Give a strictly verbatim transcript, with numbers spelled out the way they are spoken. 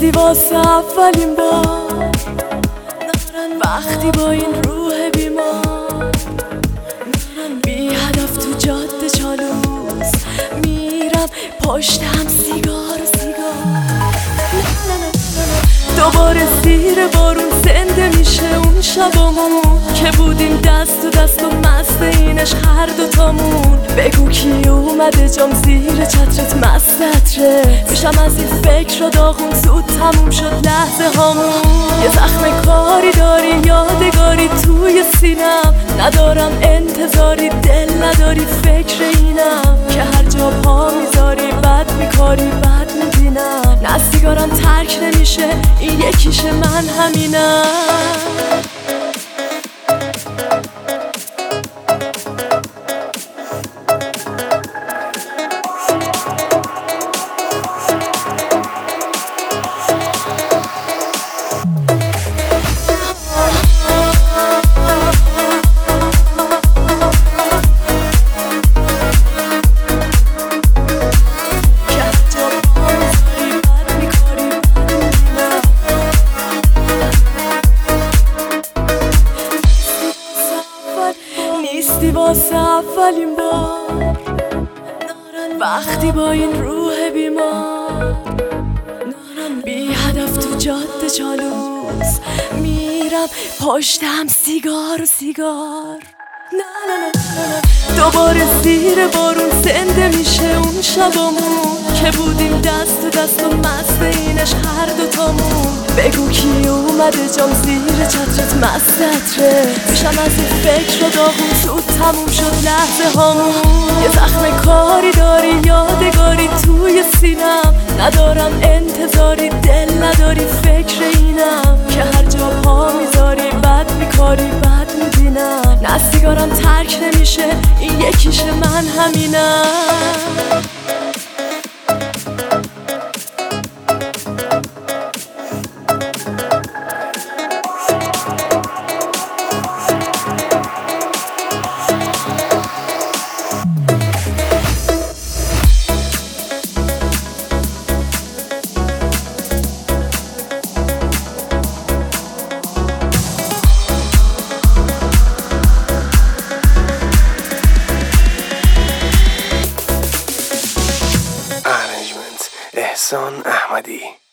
نیستی واسه اولین بار، وقتی با این روح بیمار بی هدف تو جاده چالوس میرم پشت هم سیگار و سیگار. دوباره زیر بارون زنده میشه اون شبامون که بودیم دست تو دست و مست اینش هر دوتامون. بگو کی اومده جام زیر چترت مستره، میشم از این فکر و داغون زود تموم شد لحظه هامون. یه زخم کاری داری یادگاری توی سینم، ندارم انتظاری دل نداری فکر اینم که هر جا پا میذاری بد میکاری بد میبینم. نه سیگارم ترک نمیشه این یکیش من همینم. نیستی واسه اولین بار، وقتی با این روح بیمار بی هدف تو جاده چالوس میرم پشت هم سیگار و سیگار. دوباره زیر بارون زنده میشه اون شبامون که بودیم دست تو دست و مست اینش هر دوتامون. بگو کی اومده جام زیر چترت مستره، میشم از این فکر و داغون زود تموم شد لحظه هامون. یه زخم کاری داری یادگاری توی سینم، ندارم انتظاری دل نداری فکر اینم که هر جا پا میذاری بد میکاری بد میبینم. نه سیگارم ترک نمیشه این یکیش من همینم. احسان احمدی.